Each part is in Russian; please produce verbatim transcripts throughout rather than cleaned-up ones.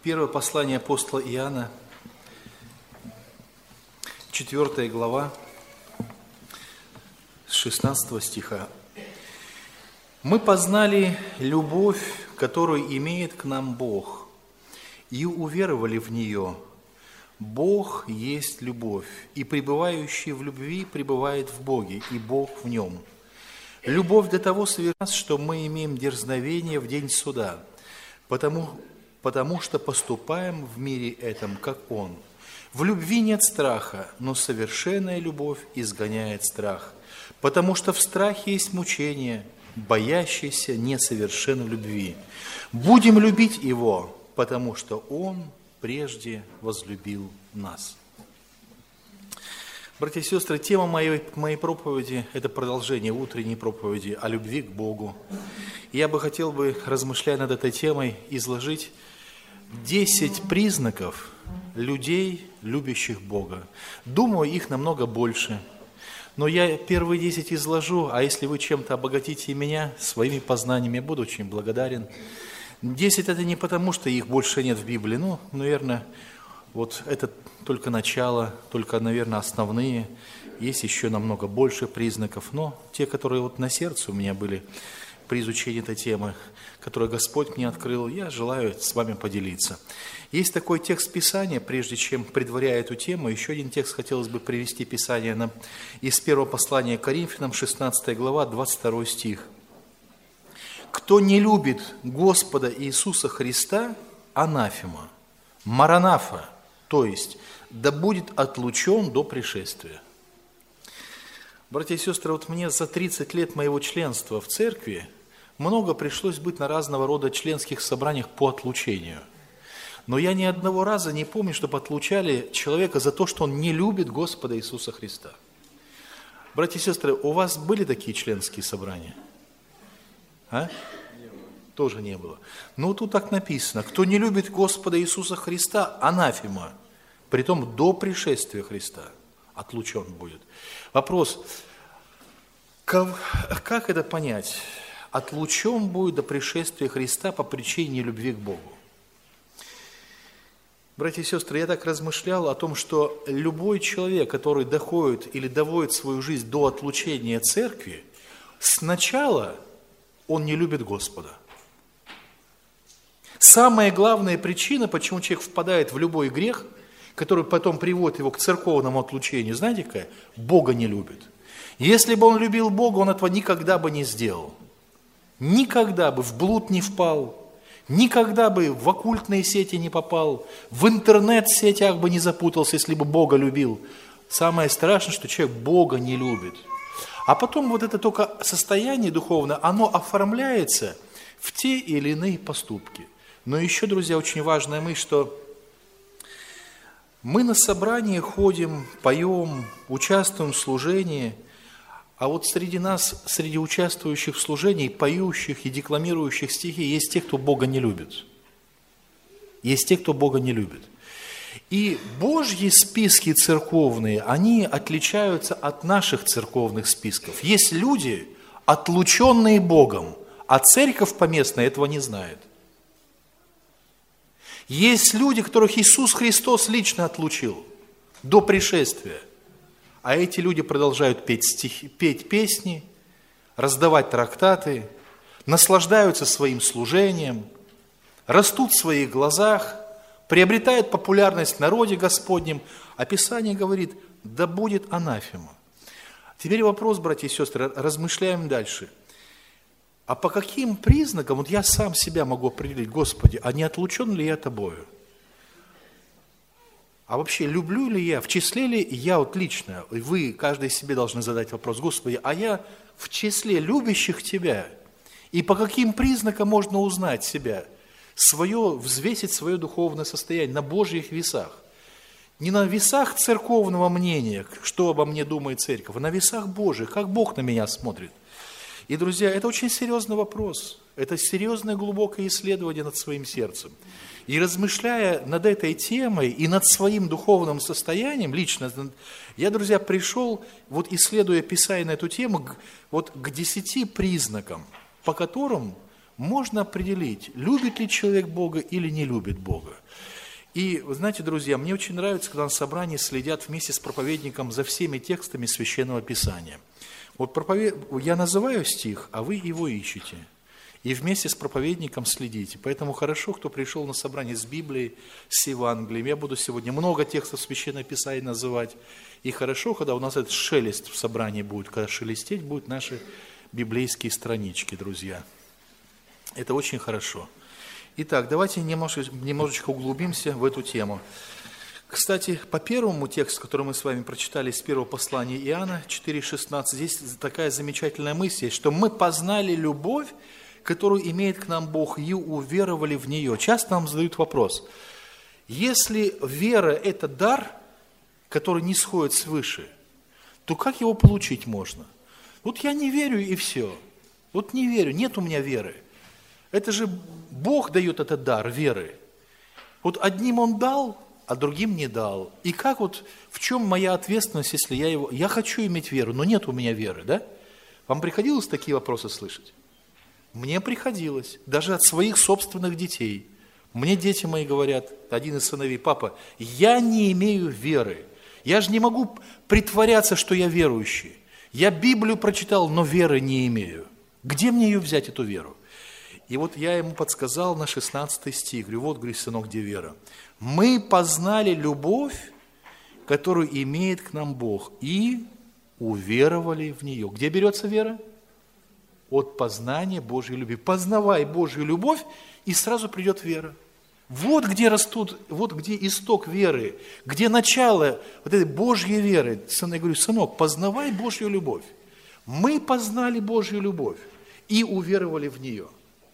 Первое послание апостола Иоанна, четвёртая глава, с шестнадцатого стиха. «Мы познали любовь, которую имеет к нам Бог, и уверовали в нее. Бог есть любовь, и пребывающий в любви пребывает в Боге, и Бог в нем. Любовь до того совершена, что мы имеем дерзновение в день суда, потому, потому что поступаем в мире этом, как Он. В любви нет страха, но совершенная любовь изгоняет страх, потому что в страхе есть мучение, боящийся несовершен в любви. Будем любить Его, потому что Он прежде возлюбил нас». Братья и сестры, тема моей, моей проповеди – это продолжение утренней проповеди о любви к Богу. Я бы хотел, бы, размышляя над этой темой, изложить десять признаков людей, любящих Бога. Думаю, их намного больше. Но я первые десять изложу, а если вы чем-то обогатите меня своими познаниями, я буду очень благодарен. Десять – это не потому, что их больше нет в Библии. Ну, наверное, вот это только начало, только, наверное, основные. Есть еще намного больше признаков. Но те, которые вот на сердце у меня были при изучении этой темы, которые Господь мне открыл, я желаю с вами поделиться. Есть такой текст Писания, прежде чем предваряя эту тему, еще один текст хотелось бы привести Писание нам из первого послания к Коринфянам, шестнадцатая глава, двадцать второй стих. «Кто не любит Господа Иисуса Христа, анафема, маранафа, то есть да будет отлучен до пришествия». Братья и сестры, вот мне за тридцать лет моего членства в церкви много пришлось быть на разного рода членских собраниях по отлучению. Но я ни одного раза не помню, чтобы отлучали человека за то, что он не любит Господа Иисуса Христа. Братья и сестры, у вас были такие членские собрания? А? Тоже не было. Но тут так написано: кто не любит Господа Иисуса Христа, анафема, притом до пришествия Христа отлучен будет. Вопрос, как, как это понять? Отлучен будет до пришествия Христа по причине любви к Богу. Братья и сестры, я так размышлял о том, что любой человек, который доходит или доводит свою жизнь до отлучения церкви, сначала он не любит Господа. Самая главная причина, почему человек впадает в любой грех, который потом приводит его к церковному отлучению, знаете какая? Бога не любит. Если бы он любил Бога, он этого никогда бы не сделал. Никогда бы в блуд не впал, никогда бы в оккультные сети не попал, в интернет-сетях бы не запутался, если бы Бога любил. Самое страшное, что человек Бога не любит. А потом вот это только состояние духовное, оно оформляется в те или иные поступки. Но еще, друзья, очень важная мысль, что мы на собрание ходим, поем, участвуем в служении, а вот среди нас, среди участвующих в служении, поющих и декламирующих стихи, есть те, кто Бога не любит. Есть те, кто Бога не любит. И Божьи списки церковные, они отличаются от наших церковных списков. Есть люди, отлученные Богом, а церковь поместная этого не знает. Есть люди, которых Иисус Христос лично отлучил до пришествия. А эти люди продолжают петь, стихи, петь песни, раздавать трактаты, наслаждаются своим служением, растут в своих глазах, приобретают популярность в народе Господнем. А Писание говорит: да будет анафема. Теперь вопрос, братья и сестры, размышляем дальше. А по каким признакам, вот я сам себя могу определить: Господи, а не отлучен ли я Тобою? А вообще, люблю ли я, в числе ли я вот лично, и вы, каждый себе должны задать вопрос: Господи, а я в числе любящих Тебя? И по каким признакам можно узнать себя? Свое, взвесить свое духовное состояние на Божьих весах. Не на весах церковного мнения, что обо мне думает церковь, а на весах Божьих, как Бог на меня смотрит. И, друзья, это очень серьезный вопрос. Это серьезное глубокое исследование над своим сердцем. И размышляя над этой темой и над своим духовным состоянием, лично, я, друзья, пришел, вот исследуя Писание на эту тему, вот к десяти признакам, по которым можно определить, любит ли человек Бога или не любит Бога. И, вы знаете, друзья, мне очень нравится, когда на собрании следят вместе с проповедником за всеми текстами Священного Писания. Вот проповед... я называю стих, а вы его ищете. И вместе с проповедником следите. Поэтому хорошо, кто пришел на собрание с Библией, с Евангелием. Я буду сегодня много текстов Священного Писания называть. И хорошо, когда у нас этот шелест в собрании будет, когда шелестеть будут наши библейские странички, друзья. Это очень хорошо. Итак, давайте немножечко, немножечко углубимся в эту тему. Кстати, по первому тексту, который мы с вами прочитали из первого послания Иоанна четыре шестнадцать, здесь такая замечательная мысль, что мы познали любовь, которую имеет к нам Бог, и уверовали в нее. Часто нам задают вопрос, если вера – это дар, который не сходит свыше, то как его получить можно? Вот я не верю и все. Вот не верю, нет у меня веры. Это же Бог дает этот дар веры. Вот одним Он дал, а другим не дал. И как вот, в чем моя ответственность, если я его... Я хочу иметь веру, но нет у меня веры, да? Вам приходилось такие вопросы слышать? Мне приходилось, даже от своих собственных детей. Мне дети мои говорят, один из сыновей: папа, я не имею веры. Я же не могу притворяться, что я верующий. Я Библию прочитал, но веры не имею. Где мне ее взять, эту веру? И вот я ему подсказал на шестнадцатый стих. Говорю, вот, говорю, сынок, где вера? Мы познали любовь, которую имеет к нам Бог, и уверовали в нее. Где берется вера? От познания Божьей любви. Познавай Божью любовь, и сразу придет вера. Вот где растут, вот где исток веры, где начало вот этой Божьей веры. Я говорю, сынок, познавай Божью любовь. Мы познали Божью любовь и уверовали в нее.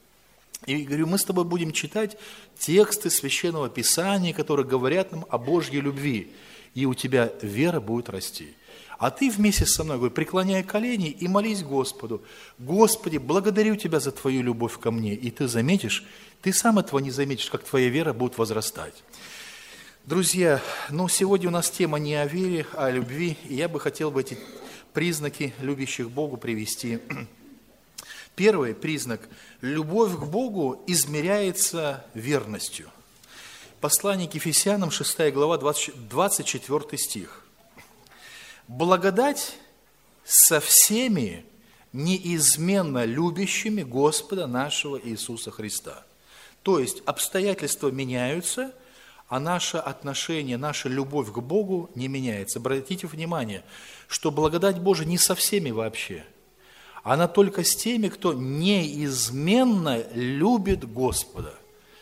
И говорю, мы с тобой будем читать тексты Священного Писания, которые говорят нам о Божьей любви, и у тебя вера будет расти. А ты вместе со мной, говорю, преклоняй колени и молись Господу. Господи, благодарю Тебя за Твою любовь ко мне. И ты заметишь, ты сам этого не заметишь, как твоя вера будет возрастать. Друзья, ну сегодня у нас тема не о вере, а о любви. И я бы хотел бы эти признаки любящих Богу привести. Первый признак – любовь к Богу измеряется верностью. Послание к Ефесянам, шестая глава, двадцать четвёртый стих. «Благодать со всеми неизменно любящими Господа нашего Иисуса Христа». То есть обстоятельства меняются, а наше отношение, наша любовь к Богу не меняется. Обратите внимание, что благодать Божия не со всеми вообще. Она только с теми, кто неизменно любит Господа.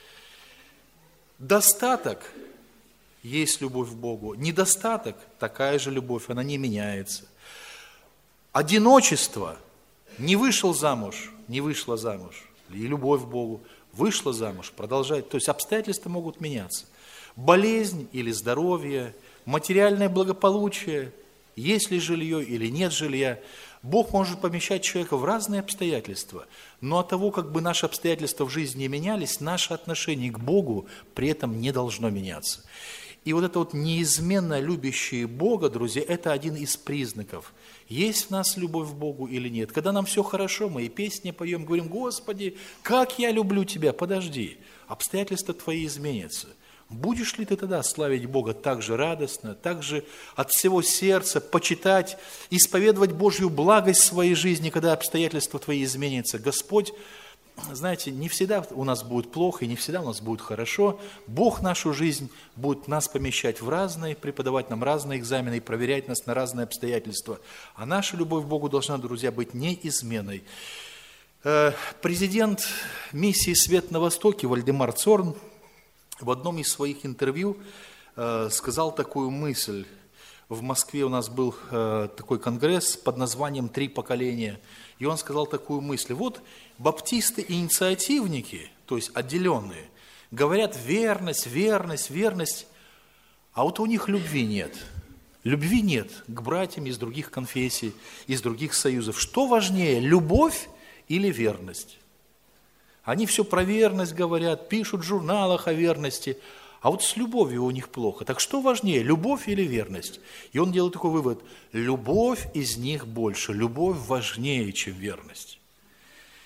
Достаток есть любовь к Богу. Недостаток – такая же любовь, она не меняется. Одиночество – не вышел замуж, не вышла замуж. И любовь к Богу – вышла замуж, продолжает. То есть обстоятельства могут меняться. Болезнь или здоровье, материальное благополучие, есть ли жилье или нет жилья. Бог может помещать человека в разные обстоятельства, но от того, как бы наши обстоятельства в жизни менялись, наше отношение к Богу при этом не должно меняться. И вот это вот неизменно любящие Бога, друзья, это один из признаков. Есть в нас любовь к Богу или нет. Когда нам все хорошо, мы и песни поем, говорим: Господи, как я люблю Тебя. Подожди, обстоятельства твои изменятся. Будешь ли ты тогда славить Бога так же радостно, так же от всего сердца, почитать, исповедовать Божью благость в своей жизни, когда обстоятельства твои изменятся? Господь, знаете, не всегда у нас будет плохо, и не всегда у нас будет хорошо. Бог нашу жизнь будет нас помещать в разные, преподавать нам разные экзамены и проверять нас на разные обстоятельства. А наша любовь к Богу должна, друзья, быть неизменной. Президент миссии «Свет на Востоке» Вальдемар Цорн в одном из своих интервью э, сказал такую мысль. В Москве у нас был э, такой конгресс под названием «Три поколения». И он сказал такую мысль. Вот баптисты-инициативники, то есть отделенные, говорят верность, верность, верность, а вот у них любви нет. Любви нет к братьям из других конфессий, из других союзов. Что важнее, любовь или верность? Они все про верность говорят, пишут в журналах о верности, а вот с любовью у них плохо. Так что важнее, любовь или верность? И он делает такой вывод: любовь из них больше, любовь важнее, чем верность.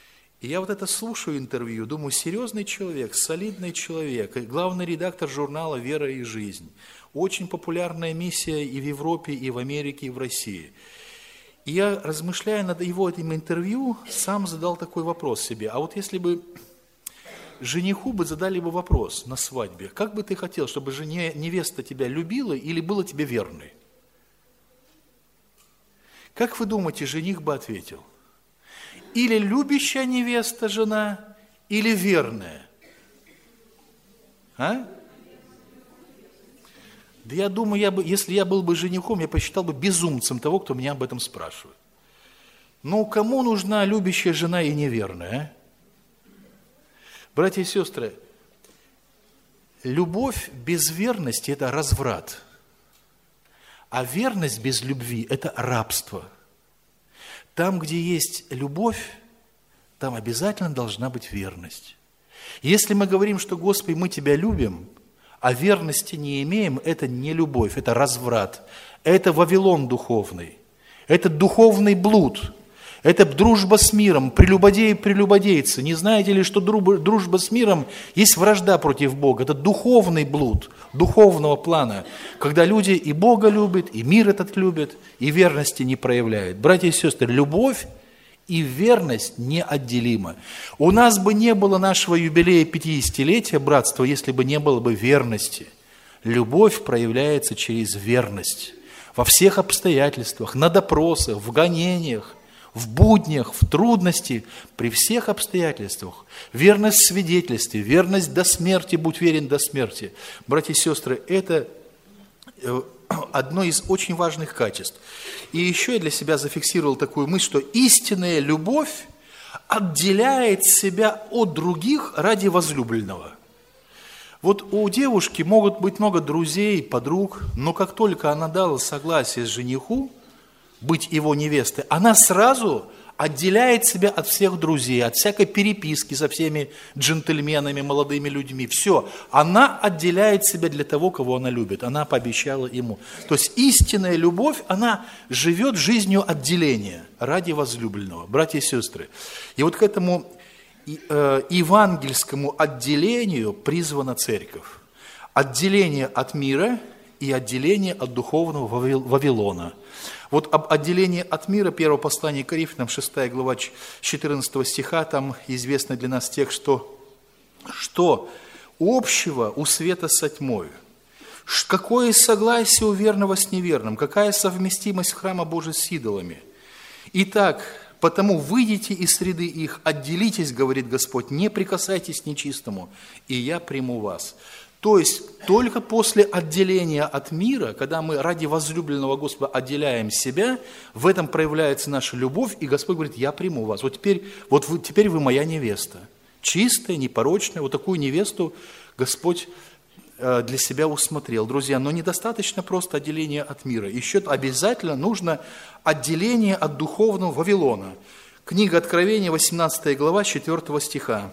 И я вот это слушаю интервью, думаю, серьезный человек, солидный человек, главный редактор журнала «Вера и жизнь». Очень популярная миссия и в Европе, и в Америке, и в России. И я, размышляя над его этим интервью, сам задал такой вопрос себе. А вот если бы жениху бы задали бы вопрос на свадьбе, как бы ты хотел, чтобы жене, невеста тебя любила или была тебе верной? Как вы думаете, жених бы ответил? Или любящая невеста жена, или верная? А? Да я думаю, я бы, если я был бы женихом, я посчитал бы безумцем того, кто меня об этом спрашивает. Ну, кому нужна любящая жена и неверная? А? Братья и сестры, любовь без верности – это разврат, а верность без любви – это рабство. Там, где есть любовь, там обязательно должна быть верность. Если мы говорим, что, Господи, мы Тебя любим, а верности не имеем, это не любовь, это разврат, это Вавилон духовный, это духовный блуд, это дружба с миром, прелюбодеи прелюбодейцы. Не знаете ли, что дружба с миром есть вражда против Бога? Это духовный блуд, духовного плана, когда люди и Бога любят, и мир этот любят, и верности не проявляют. Братья и сестры, любовь и верность неотделимы. У нас бы не было нашего юбилея пятидесятилетия братства, если бы не было бы верности. Любовь проявляется через верность во всех обстоятельствах, на допросах, в гонениях, в буднях, в трудности, при всех обстоятельствах. Верность в свидетельстве, верность до смерти, будь верен до смерти. Братья и сестры, это одно из очень важных качеств. И еще я для себя зафиксировал такую мысль, что истинная любовь отделяет себя от других ради возлюбленного. Вот у девушки могут быть много друзей, подруг, но как только она дала согласие жениху быть его невестой, она сразу отделяет себя от всех друзей, от всякой переписки со всеми джентльменами, молодыми людьми. Все, она отделяет себя для того, кого она любит. Она пообещала ему. То есть истинная любовь, она живет жизнью отделения ради возлюбленного. Братья и сестры, и вот к этому э, евангельскому отделению призвана церковь. Отделение от мира и отделение от духовного Вавилона. Вот об отделении от мира, первое послание к Коринфянам, шестая глава, четырнадцатого стиха, там известный для нас текст, что, что общего у света со тьмой, какое согласие у верного с неверным, какая совместимость храма Божия с идолами. Итак, потому выйдите из среды их, отделитесь, говорит Господь, не прикасайтесь к нечистому, и я приму вас. То есть, только после отделения от мира, когда мы ради возлюбленного Господа отделяем себя, в этом проявляется наша любовь, и Господь говорит, я приму вас. Вот теперь, вот вы, теперь вы моя невеста. Чистая, непорочная, вот такую невесту Господь э, для себя усмотрел. Друзья, но недостаточно просто отделения от мира. Еще обязательно нужно отделение от духовного Вавилона. Книга Откровения, восемнадцатая глава, четвёртого стиха.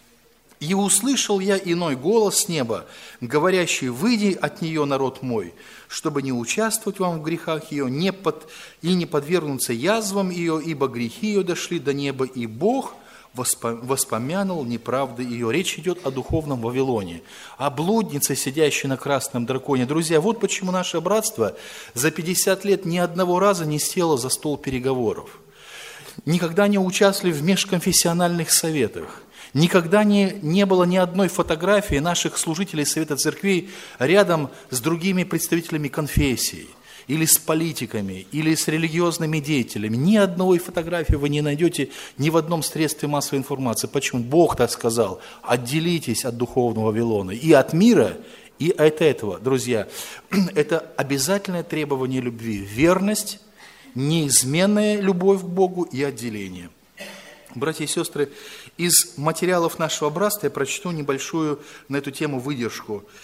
«И услышал я иной голос с неба, говорящий, выйди от нее, народ мой, чтобы не участвовать вам в грехах ее, не под, и не подвергнуться язвам ее, ибо грехи ее дошли до неба, и Бог воспомянул неправды ее». Речь идет о духовном Вавилоне, о блуднице, сидящей на красном драконе. Друзья, вот почему наше братство за пятьдесят лет ни одного раза не село за стол переговоров, никогда не участвовали в межконфессиональных советах. Никогда не, не было ни одной фотографии наших служителей Совета Церквей рядом с другими представителями конфессий, или с политиками, или с религиозными деятелями. Ни одной фотографии вы не найдете ни в одном средстве массовой информации. Почему? Бог так сказал, отделитесь от духовного Вавилона и от мира, и от этого. Друзья, это обязательное требование любви. Верность, неизменная любовь к Богу и отделение. Братья и сестры, из материалов нашего братства я прочту небольшую на эту тему выдержку.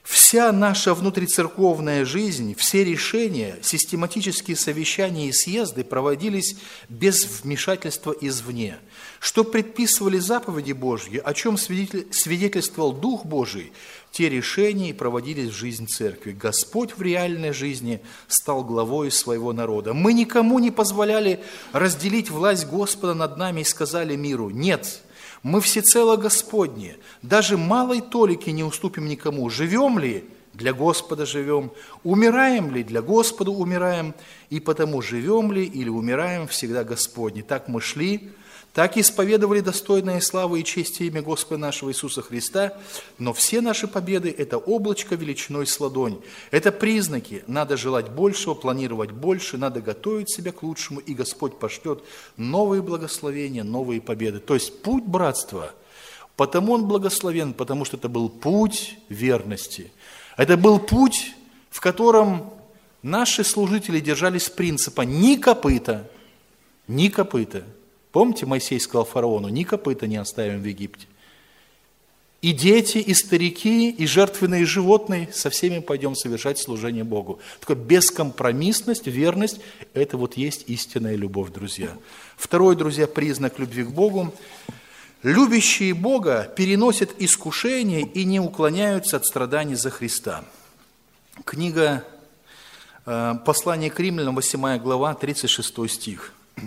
Вся наша внутрицерковная жизнь, все решения, систематические совещания и съезды проводились без вмешательства извне. Что предписывали заповеди Божьи, о чем свидетельствовал Дух Божий, те решения и проводились в жизнь церкви. Господь в реальной жизни стал главой своего народа. Мы никому не позволяли разделить власть Господа над нами и сказали миру: нет, мы всецело Господни, даже малой толики не уступим никому. Живем ли? Для Господа живем. Умираем ли? Для Господа умираем. И потому живем ли или умираем, всегда Господни. Так мы шли, так исповедовали достойное славы и чести имя Господа нашего Иисуса Христа, но все наши победы – это облачко величиной с ладонь. Это признаки. Надо желать большего, планировать больше, надо готовить себя к лучшему, и Господь пошлет новые благословения, новые победы. То есть путь братства, потому он благословен, потому что это был путь верности. Это был путь, в котором наши служители держались принципа «ни копыта, ни копыта». Помните, Моисей сказал фараону: ни копыта не оставим в Египте. И дети, и старики, и жертвенные животные, со всеми пойдем совершать служение Богу. Такая бескомпромиссность, верность – это вот есть истинная любовь, друзья. Второй, друзья, признак любви к Богу. Любящие Бога переносят искушения и не уклоняются от страданий за Христа. Книга «Послание к римлянам», восьмая глава, тридцать шестой стих.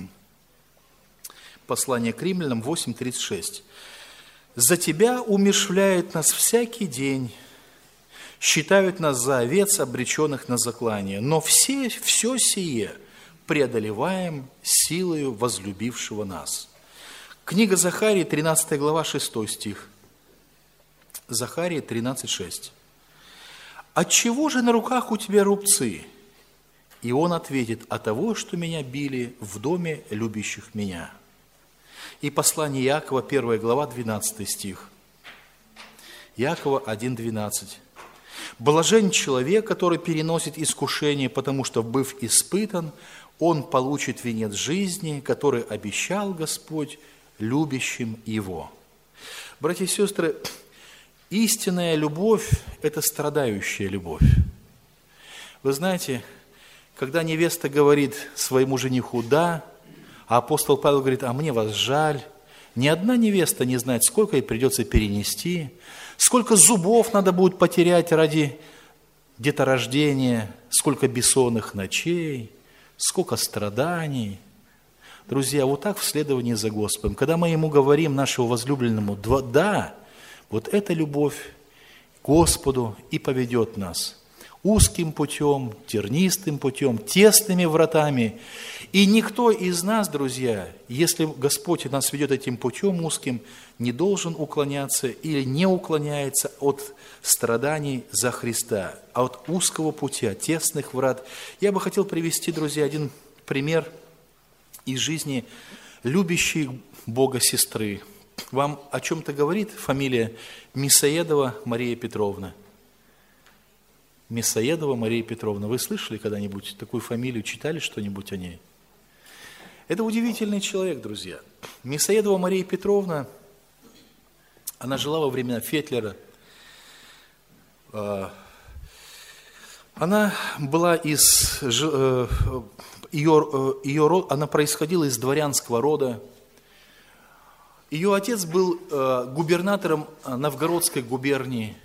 Послание к римлянам восемь тридцать шесть. «За тебя умерщвляют нас всякий день, считают нас за овец, обреченных на заклание, но все, все сие преодолеваем силою возлюбившего нас». Книга Захарии, тринадцатая глава, шестой стих. Захария тринадцать шесть. «Отчего же на руках у тебя рубцы?» И он ответит: «От того, что меня били в доме любящих меня». И послание Иакова, первая глава, двенадцатый стих. Иакова один двенадцать. «Блажен человек, который переносит искушение, потому что, быв испытан, он получит венец жизни, который обещал Господь любящим его». Братья и сестры, истинная любовь – это страдающая любовь. Вы знаете, когда невеста говорит своему жениху «да», а апостол Павел говорит: «А мне вас жаль», ни одна невеста не знает, сколько ей придется перенести, сколько зубов надо будет потерять ради деторождения, сколько бессонных ночей, сколько страданий. Друзья, вот так в следовании за Господом, когда мы Ему говорим, нашему возлюбленному «да», вот эта любовь к Господу и поведет нас узким путем, тернистым путем, тесными вратами. И никто из нас, друзья, если Господь нас ведет этим путем узким, не должен уклоняться или не уклоняется от страданий за Христа, а от узкого пути, от тесных врат. Я бы хотел привести, друзья, один пример из жизни любящей Бога сестры. Вам о чем-то говорит фамилия Мясоедова Мария Петровна? Мясоедова Мария Петровна. Вы слышали когда-нибудь такую фамилию, читали что-нибудь о ней? Это удивительный человек, друзья. Мясоедова Мария Петровна, она жила во времена Фетлера. Она была из... Ее, ее, она происходила из дворянского рода. Ее отец был губернатором Новгородской губернии.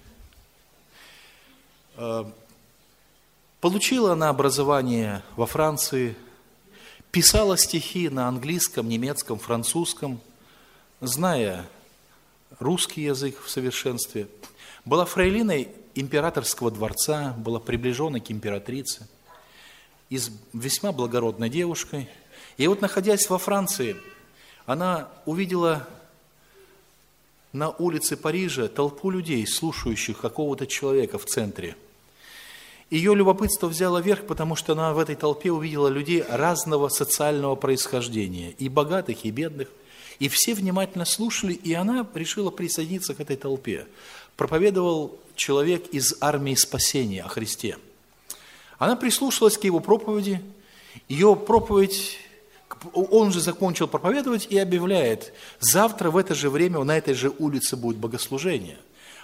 Получила она образование во Франции, писала стихи на английском, немецком, французском, зная русский язык в совершенстве. Была фрейлиной императорского дворца, была приближена к императрице, из весьма благородной девушкой. И вот, находясь во Франции, она увидела на улице Парижа толпу людей, слушающих какого-то человека в центре. Ее любопытство взяло верх, потому что она в этой толпе увидела людей разного социального происхождения, и богатых, и бедных. И все внимательно слушали, и она решила присоединиться к этой толпе. Проповедовал человек из армии спасения о Христе. Она прислушалась к его проповеди. Ее проповедь, он же закончил проповедовать и объявляет: завтра в это же время на этой же улице будет богослужение.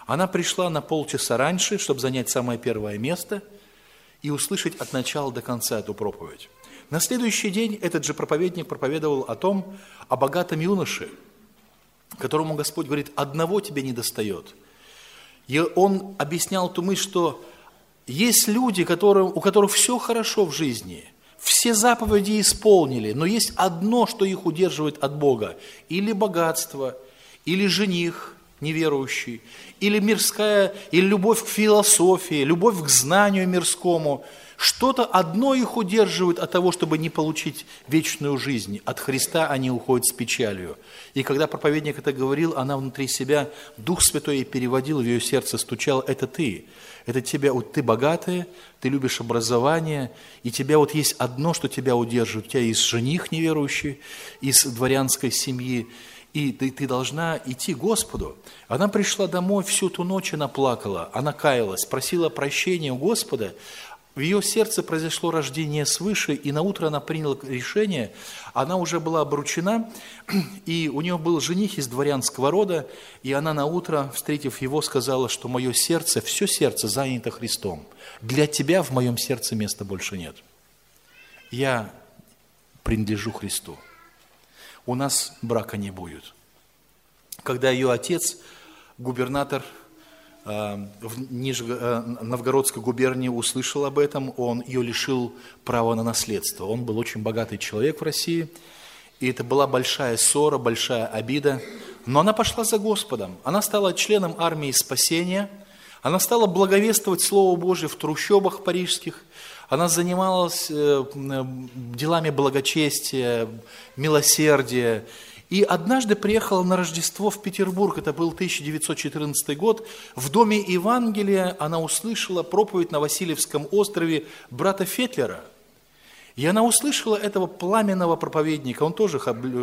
Она пришла на полчаса раньше, чтобы занять самое первое место и услышать от начала до конца эту проповедь. На следующий день этот же проповедник проповедовал о том, о богатом юноше, которому Господь говорит: одного тебе не достает. И он объяснял ту мысль, что есть люди, которые, у которых все хорошо в жизни, все заповеди исполнили, но есть одно, что их удерживает от Бога. Или богатство, или жених неверующий, или мирская, или любовь к философии, любовь к знанию мирскому. Что-то одно их удерживает от того, чтобы не получить вечную жизнь. От Христа они уходят с печалью. И когда проповедник это говорил, она внутри себя, Дух Святой ей переводил, в ее сердце стучал: это ты. Это тебя, вот ты богатая, ты любишь образование, и тебя вот есть одно, что тебя удерживает. У тебя есть жених неверующий из дворянской семьи, и ты, ты должна идти к Господу. Она пришла домой, всю ту ночь она плакала, она каялась, просила прощения у Господа. В ее сердце произошло рождение свыше, и наутро она приняла решение. Она уже была обручена, и у нее был жених из дворянского рода, и она наутро, встретив его, сказала, что мое сердце, все сердце занято Христом. Для тебя в моем сердце места больше нет. Я принадлежу Христу. У нас брака не будет. Когда ее отец, губернатор в Нижегородской губернии, услышал об этом, он ее лишил права на наследство. Он был очень богатый человек в России, и это была большая ссора, большая обида. Но она пошла за Господом. Она стала членом армии спасения, она стала благовествовать Слово Божие в трущобах парижских, она занималась делами благочестия, милосердия. И однажды приехала на Рождество в Петербург, это был тысяча девятьсот четырнадцатый год, в Доме Евангелия она услышала проповедь на Васильевском острове брата Фетлера. И она услышала этого пламенного проповедника, он тоже,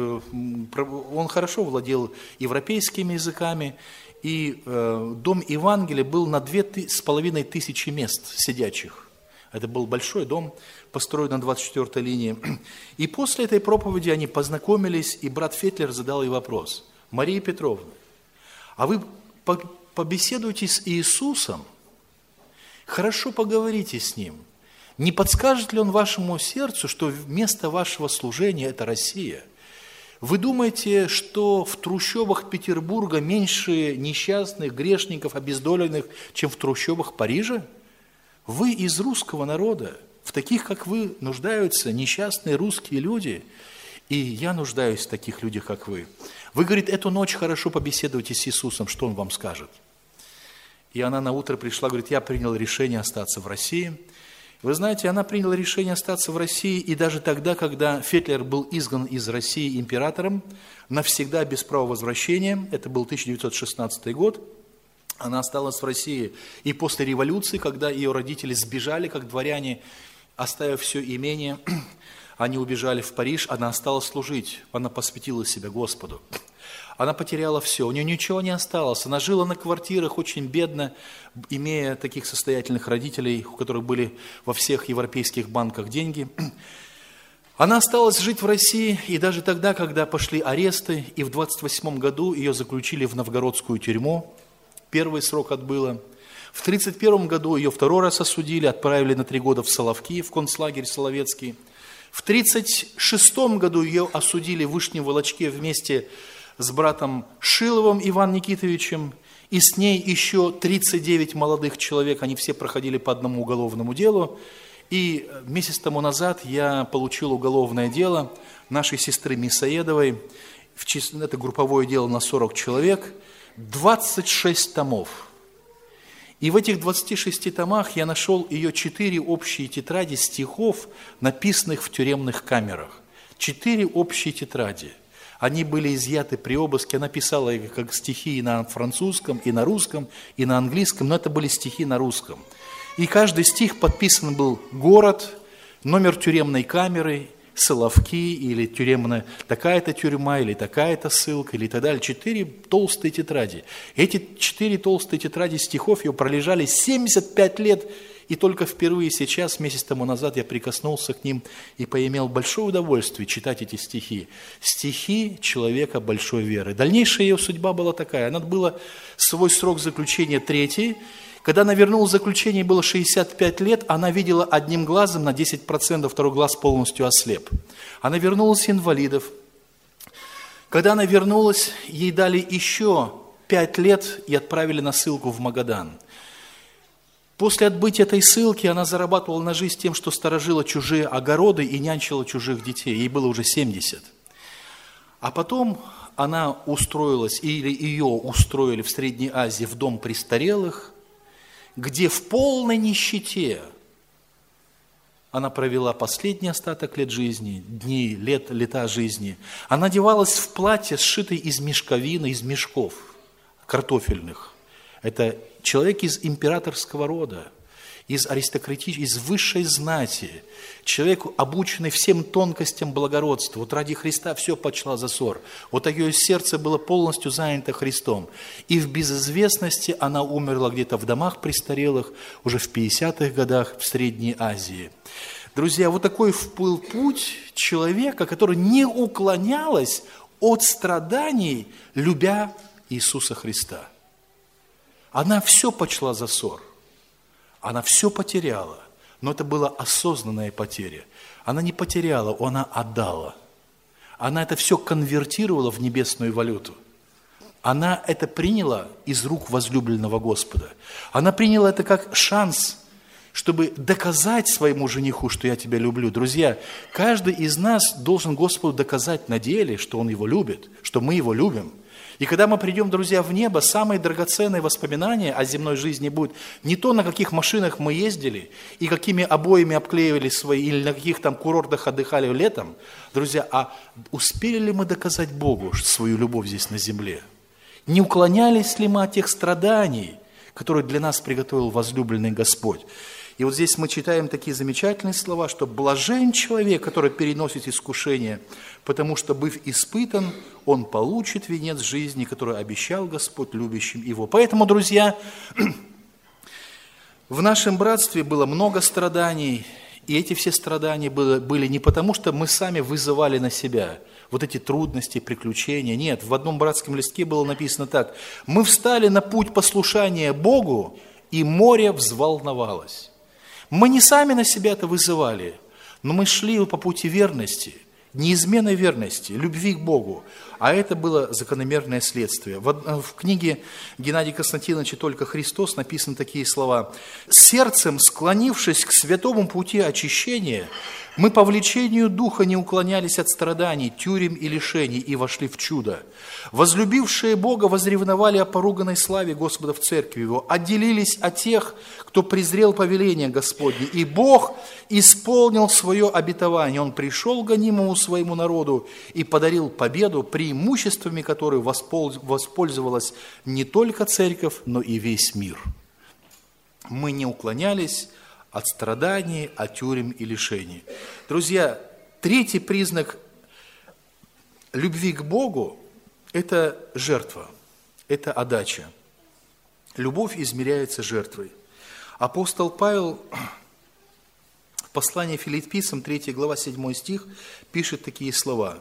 он хорошо владел европейскими языками, и Дом Евангелия был на две с половиной тысячи мест сидячих. Это был большой дом, построен на двадцать четвёртой линии. И после этой проповеди они познакомились, и брат Фетлер задал ей вопрос: Мария Петровна, а вы побеседуйте с Иисусом, хорошо поговорите с Ним. Не подскажет ли Он вашему сердцу, что место вашего служения – это Россия? Вы думаете, что в трущобах Петербурга меньше несчастных, грешников, обездоленных, чем в трущобах Парижа? Вы из русского народа, в таких, как вы, нуждаются несчастные русские люди, и я нуждаюсь в таких людях, как вы. Вы, говорит, эту ночь хорошо побеседуйте с Иисусом, что Он вам скажет. И она наутро пришла, говорит, я приняла решение остаться в России. Вы знаете, она приняла решение остаться в России, и даже тогда, когда Фетлер был изгнан из России императором, навсегда без права возвращения, это был тысяча девятьсот шестнадцатый год, она осталась в России. И после революции, когда ее родители сбежали, как дворяне, оставив все имение, они убежали в Париж, она осталась служить, она посвятила себя Господу. Она потеряла все, у нее ничего не осталось. Она жила на квартирах очень бедно, имея таких состоятельных родителей, у которых были во всех европейских банках деньги. Она осталась жить в России, и даже тогда, когда пошли аресты, и в двадцать восьмом году ее заключили в новгородскую тюрьму, первый срок отбыла. В тридцать первом году ее второй раз осудили, отправили на три года в Соловки, в концлагерь Соловецкий. В тридцать шестом году ее осудили в Вышнем Волочке вместе с братом Шиловым Иваном Никитовичем, и с ней еще тридцать девять молодых человек, они все проходили по одному уголовному делу. И месяц тому назад я получил уголовное дело нашей сестры Мисаедовой, это групповое дело на сорок человек, двадцать шесть томов. И в этих двадцати шести томах я нашел ее четыре общие тетради стихов, написанных в тюремных камерах. Четыре общие тетради. Они были изъяты при обыске. Она писала их как стихи и на французском, и на русском, и на английском, но это были стихи на русском. И каждый стих подписан был город, номер тюремной камеры, Соловки, или тюремная такая-то тюрьма, или такая-то ссылка, или так далее. Четыре толстые тетради. Эти четыре толстые тетради стихов ее пролежали семьдесят пять лет, И только впервые сейчас, месяц тому назад, я прикоснулся к ним и поимел большое удовольствие читать эти стихи. Стихи человека большой веры. Дальнейшая ее судьба была такая. Она была свой срок заключения третий. Когда она вернулась в заключение, было шестьдесят пять лет, она видела одним глазом на десять процентов, второй глаз полностью ослеп. Она вернулась инвалидов. Когда она вернулась, ей дали еще пять лет и отправили на ссылку в Магадан. После отбытия этой ссылки она зарабатывала на жизнь тем, что сторожила чужие огороды и нянчила чужих детей. Ей было уже семьдесят. А потом она устроилась, или ее устроили в Средней Азии в дом престарелых, где в полной нищете она провела последний остаток лет жизни, дни, лет, лета жизни. Она одевалась в платье, сшитое из мешковины, из мешков картофельных. Это человек из императорского рода, из аристократической, из высшей знати. Человек, обученный всем тонкостям благородства. Вот ради Христа все почла за ссор. Вот ее сердце было полностью занято Христом. И в безызвестности она умерла где-то в домах престарелых уже в пятидесятых годах в Средней Азии. Друзья, вот такой был путь человека, который не уклонялась от страданий, любя Иисуса Христа. Она все почла за ссор. Она все потеряла, но это была осознанная потеря. Она не потеряла, она отдала. Она это все конвертировала в небесную валюту. Она это приняла из рук возлюбленного Господа. Она приняла это как шанс, чтобы доказать своему жениху, что я тебя люблю. Друзья, каждый из нас должен Господу доказать на деле, что Он его любит, что мы его любим. И когда мы придем, друзья, в небо, самые драгоценные воспоминания о земной жизни будут не то, на каких машинах мы ездили, и какими обоями обклеивали свои, или на каких там курортах отдыхали летом, друзья, а успели ли мы доказать Богу свою любовь здесь на земле? Не уклонялись ли мы от тех страданий, которые для нас приготовил возлюбленный Господь? И вот здесь мы читаем такие замечательные слова, что блажен человек, который переносит искушение, потому что, быв испытан, он получит венец жизни, который обещал Господь любящим его. Поэтому, друзья, в нашем братстве было много страданий, и эти все страдания были не потому, что мы сами вызывали на себя вот эти трудности, приключения. Нет, в одном братском листке было написано так: «Мы встали на путь послушания Богу, и море взволновалось». Мы не сами на себя это вызывали, но мы шли по пути верности, неизменной верности, любви к Богу. А это было закономерное следствие. В, в книге Геннадия Константиновича «Только Христос» написаны такие слова: «Сердцем, склонившись к святому пути очищения, мы по влечению Духа не уклонялись от страданий, тюрем и лишений и вошли в чудо. Возлюбившие Бога возревновали о поруганной славе Господа в церкви Его, отделились от тех, кто презрел повеление Господне, и Бог исполнил свое обетование. Он пришел к гонимому своему народу и подарил победу, преимуществами которой воспользовалась не только церковь, но и весь мир». Мы не уклонялись от страданий, от тюрем и лишений. Друзья, третий признак любви к Богу – это жертва, это отдача. Любовь измеряется жертвой. Апостол Павел в послании Филиппийцам, третья глава, седьмой стих, пишет такие слова: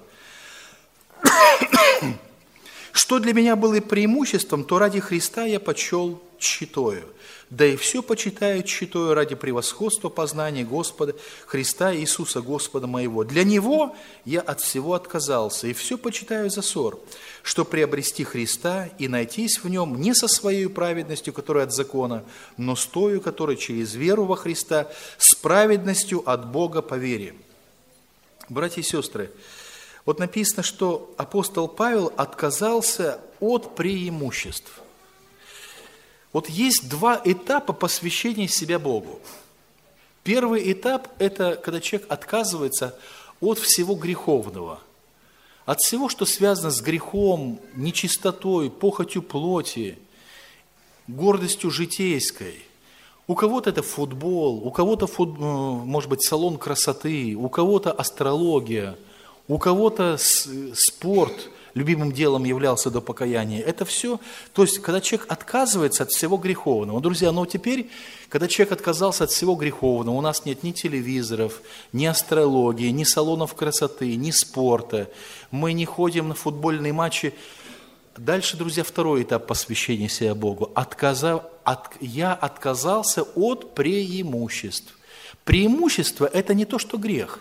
«Что для меня было преимуществом, то ради Христа я почел тщетою, да и все почитаю тщетою ради превосходства познания Господа Христа Иисуса Господа моего. Для Него я от всего отказался, и все почитаю за ссор, что приобрести Христа и найтись в Нем не со своей праведностью, которая от закона, но с тою, которая через веру во Христа, с праведностью от Бога по вере». Братья и сестры, вот написано, что апостол Павел отказался от преимуществ. Вот есть два этапа посвящения себя Богу. Первый этап – это когда человек отказывается от всего греховного, от всего, что связано с грехом, нечистотой, похотью плоти, гордостью житейской. У кого-то это футбол, у кого-то, фут... может быть, салон красоты, у кого-то астрология, у кого-то спорт, любимым делом являлся до покаяния. Это все, то есть, когда человек отказывается от всего греховного. Друзья, но теперь, когда человек отказался от всего греховного, у нас нет ни телевизоров, ни астрологии, ни салонов красоты, ни спорта, мы не ходим на футбольные матчи. Дальше, друзья, второй этап посвящения себя Богу. Отказав, от, я отказался от преимуществ. Преимущество – это не то, что грех.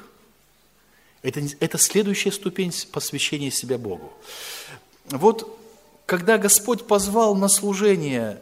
Это, это следующая ступень посвящения себя Богу. Вот, когда Господь позвал на служение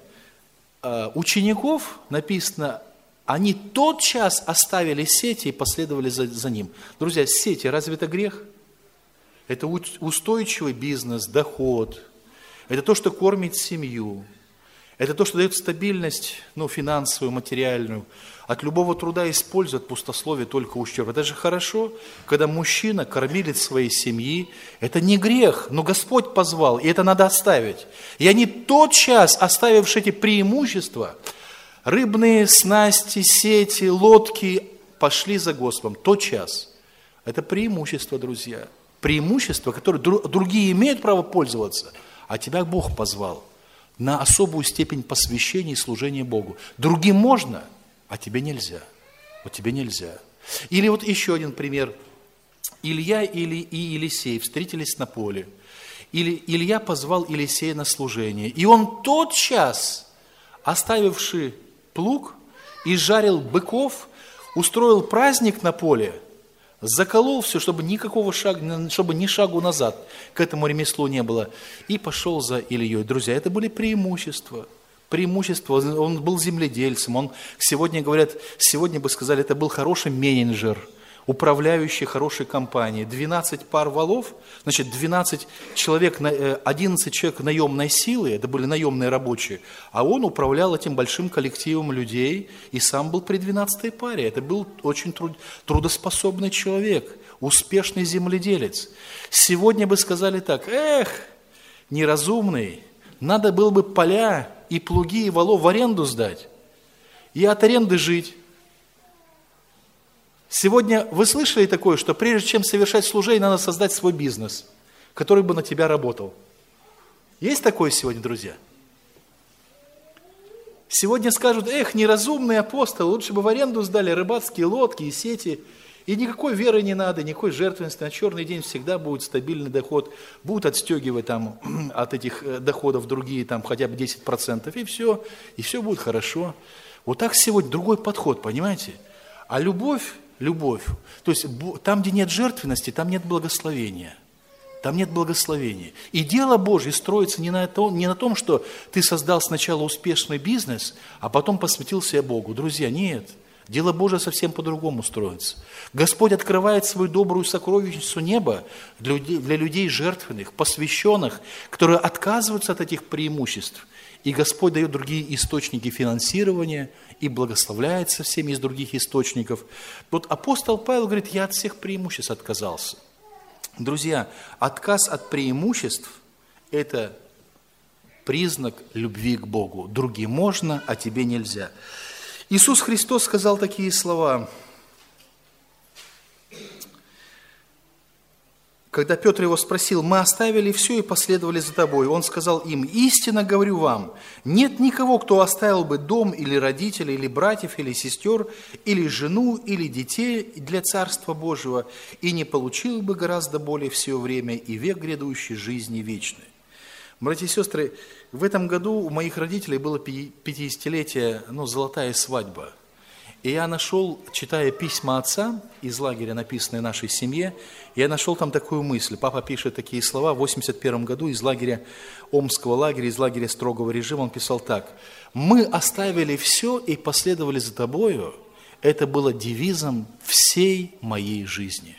э, учеников, написано, они тотчас оставили сети и последовали за, за Ним. Друзья, сети, разве это грех? Это устойчивый бизнес, доход. Это то, что кормит семью. Это то, что дает стабильность, ну, финансовую, материальную. От любого труда используют пустословие только ущерб. Это же хорошо, когда мужчина кормилец своей семьи. Это не грех, но Господь позвал, и это надо оставить. И они тотчас, оставивши эти преимущества, рыбные снасти, сети, лодки, пошли за Господом. Тотчас. Это преимущество, друзья. Преимущество, которое другие имеют право пользоваться, а тебя Бог позвал на особую степень посвящения и служения Богу. Другим можно, а тебе нельзя. Вот тебе нельзя. Или вот еще один пример. Илья и Елисей встретились на поле. Или Илья позвал Елисея на служение. И он тотчас, оставивший плуг, и жарил быков, устроил праздник на поле, заколол все, чтобы никакого шага, чтобы ни шагу назад к этому ремеслу не было, и пошел за Ильей. Друзья, это были преимущества. Преимущества. Он был земледельцем. Он, сегодня говорят, сегодня бы сказали, это был хороший менеджер, управляющий хорошей компанией. двенадцать пар валов, значит, двенадцать человек, одиннадцать человек наемной силы, это были наемные рабочие, а он управлял этим большим коллективом людей и сам был при двенадцатой паре. Это был очень труд, трудоспособный человек, успешный земледелец. Сегодня бы сказали так, эх, неразумный, надо было бы поля и плуги и валов в аренду сдать и от аренды жить. Сегодня вы слышали такое, что прежде чем совершать служение, надо создать свой бизнес, который бы на тебя работал? Есть такое сегодня, друзья? Сегодня скажут, эх, неразумный апостол, лучше бы в аренду сдали рыбацкие лодки и сети, и никакой веры не надо, никакой жертвенности, на черный день всегда будет стабильный доход, будут отстегивать там от этих доходов другие там хотя бы десять процентов, и все, и все будет хорошо. Вот так сегодня другой подход, понимаете? А любовь, Любовь. То есть там, где нет жертвенности, там нет благословения. Там нет благословения. И дело Божье строится не на том, не на том, что ты создал сначала успешный бизнес, а потом посвятил себя Богу. Друзья, нет. Дело Божье совсем по-другому строится. Господь открывает свою добрую сокровищницу неба для людей, для людей жертвенных, посвященных, которые отказываются от этих преимуществ. И Господь дает другие источники финансирования и благословляет со всеми из других источников. Вот апостол Павел говорит, я от всех преимуществ отказался. Друзья, отказ от преимуществ – это признак любви к Богу. Другим можно, а тебе нельзя. Иисус Христос сказал такие слова. Когда Петр его спросил, мы оставили все и последовали за тобой, он сказал им, истинно говорю вам, нет никого, кто оставил бы дом или родителей, или братьев, или сестер, или жену, или детей для Царства Божьего, и не получил бы гораздо более все время и век грядущей жизни вечной. Братья и сестры, в этом году у моих родителей было пятидесятилетие, ну, золотая свадьба. И я нашел, читая письма отца из лагеря, написанные нашей семье, я нашел там такую мысль. Папа пишет такие слова. В восемьдесят первом году из лагеря, Омского лагеря, из лагеря строгого режима, он писал так. «Мы оставили все и последовали за тобою». Это было девизом всей моей жизни.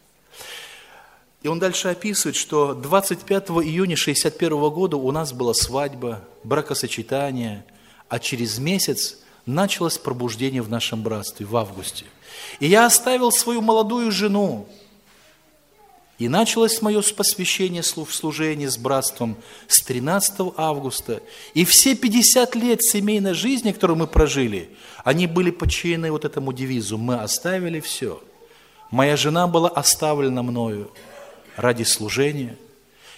И он дальше описывает, что двадцать пятого июня шестьдесят первого года у нас была свадьба, бракосочетание, а через месяц началось пробуждение в нашем братстве в августе. И я оставил свою молодую жену. И началось мое посвящение в служение с братством с тринадцатого августа. И все пятьдесят лет семейной жизни, которую мы прожили, они были подчинены вот этому девизу. Мы оставили все. Моя жена была оставлена мною ради служения.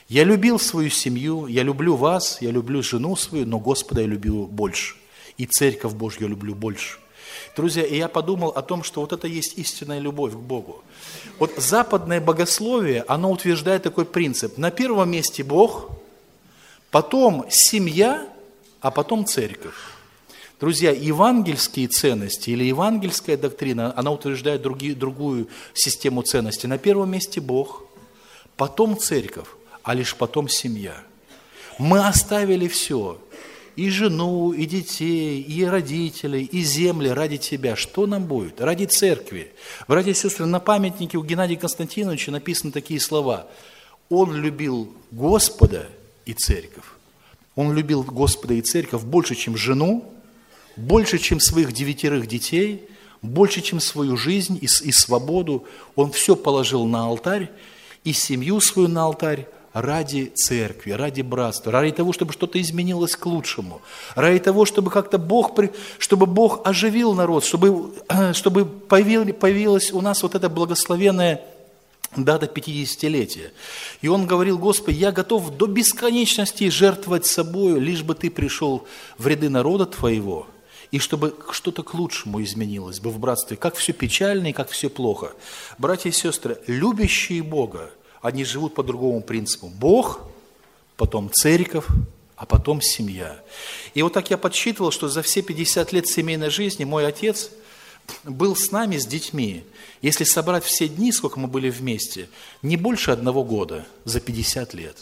Я любил свою семью, я люблю вас, я люблю жену свою, но Господа я люблю больше. И Церковь Божью я люблю больше. Друзья, и я подумал о том, что вот это есть истинная любовь к Богу. Вот западное богословие, оно утверждает такой принцип. На первом месте Бог, потом семья, а потом Церковь. Друзья, евангельские ценности или евангельская доктрина, она утверждает другие, другую систему ценностей. На первом месте Бог, потом Церковь, а лишь потом семья. Мы оставили все. И жену, и детей, и родителей, и земли ради Тебя. Что нам будет? Ради Церкви. Братья и сестры, на памятнике у Геннадия Константиновича написаны такие слова. Он любил Господа и Церковь. Он любил Господа и Церковь больше, чем жену, больше, чем своих девятерых детей, больше, чем свою жизнь и, и свободу. Он все положил на алтарь, и семью свою на алтарь, ради церкви, ради братства, ради того, чтобы что-то изменилось к лучшему, ради того, чтобы как-то Бог, чтобы Бог оживил народ, чтобы, чтобы появилась у нас вот эта благословенная дата пятидесятилетия. И он говорил: Господи, я готов до бесконечности жертвовать собою, лишь бы Ты пришел в ряды народа Твоего, и чтобы что-то к лучшему изменилось бы в братстве. Как все печально и как все плохо. Братья и сестры, любящие Бога, они живут по другому принципу. Бог, потом Церковь, а потом семья. И вот так я подсчитывал, что за все пятьдесят лет семейной жизни мой отец был с нами, с детьми. Если собрать все дни, сколько мы были вместе, не больше одного года за пятьдесят лет.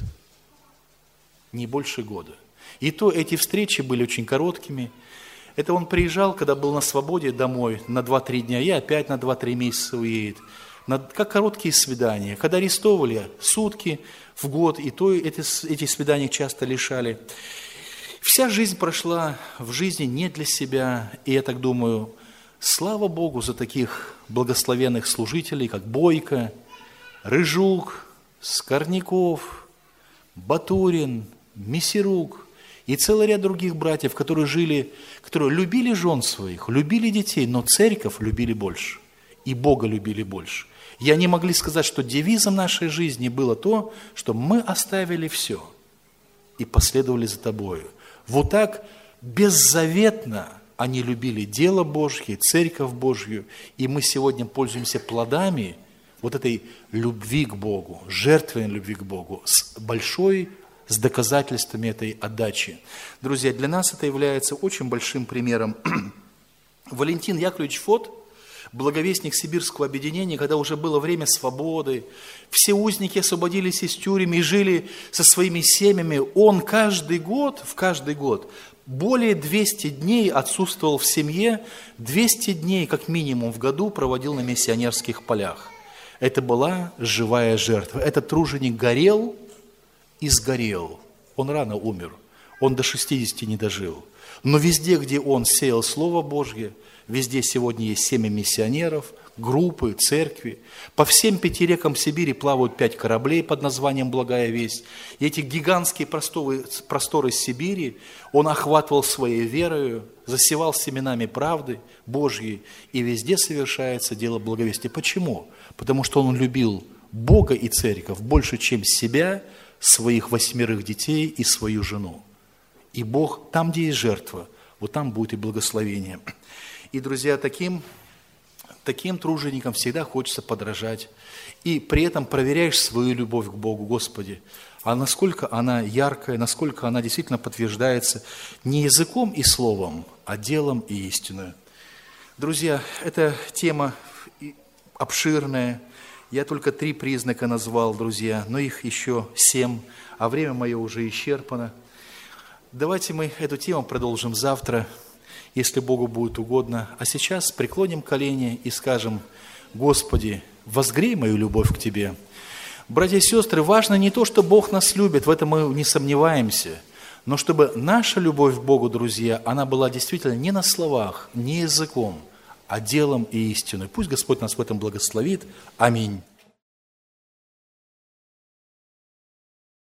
Не больше года. И то эти встречи были очень короткими. Это он приезжал, когда был на свободе домой на два-три дня, и опять на два-три месяца уедет. Как короткие свидания. Когда арестовывали, сутки в год, и то эти, эти свидания часто лишали. Вся жизнь прошла в жизни не для себя, и я так думаю, слава Богу за таких благословенных служителей, как Бойко, Рыжук, Скорняков, Батурин, Месерук и целый ряд других братьев, которые жили, которые любили жен своих, любили детей, но церковь любили больше, и Бога любили больше. И они могли сказать, что девизом нашей жизни было то, что мы оставили все и последовали за Тобою. Вот так беззаветно они любили дело Божье, Церковь Божью, и мы сегодня пользуемся плодами вот этой любви к Богу, жертвенной любви к Богу, с большой, с доказательствами этой отдачи. Друзья, для нас это является очень большим примером. Валентин Яковлевич Фот, благовестник Сибирского объединения, когда уже было время свободы, все узники освободились из тюрем и жили со своими семьями, он каждый год, в каждый год, более двухсот дней отсутствовал в семье, двести дней как минимум в году проводил на миссионерских полях. Это была живая жертва. Этот труженик горел и сгорел. Он рано умер, он до шестидесяти не дожил. Но везде, где он сеял Слово Божье, везде сегодня есть семя миссионеров, группы, церкви. По всем пяти рекам Сибири плавают пять кораблей под названием «Благая весть». И эти гигантские просторы, просторы Сибири он охватывал своей верою, засевал семенами правды Божьей, и везде совершается дело благовестия. Почему? Потому что он любил Бога и церковь больше, чем себя, своих восьмерых детей и свою жену. И Бог, там, где есть жертва, вот там будет и благословение. И, друзья, таким, таким труженикам всегда хочется подражать. И при этом проверяешь свою любовь к Богу, Господи, а насколько она яркая, насколько она действительно подтверждается не языком и словом, а делом и истиной. Друзья, эта тема обширная. Я только три признака назвал, друзья, но их еще семь, а время мое уже исчерпано. Давайте мы эту тему продолжим завтра, если Богу будет угодно. А сейчас преклоним колени и скажем: Господи, возгрей мою любовь к Тебе. Братья и сестры, важно не то, что Бог нас любит, в этом мы не сомневаемся, но чтобы наша любовь к Богу, друзья, она была действительно не на словах, не языком, а делом и истиной. Пусть Господь нас в этом благословит. Аминь.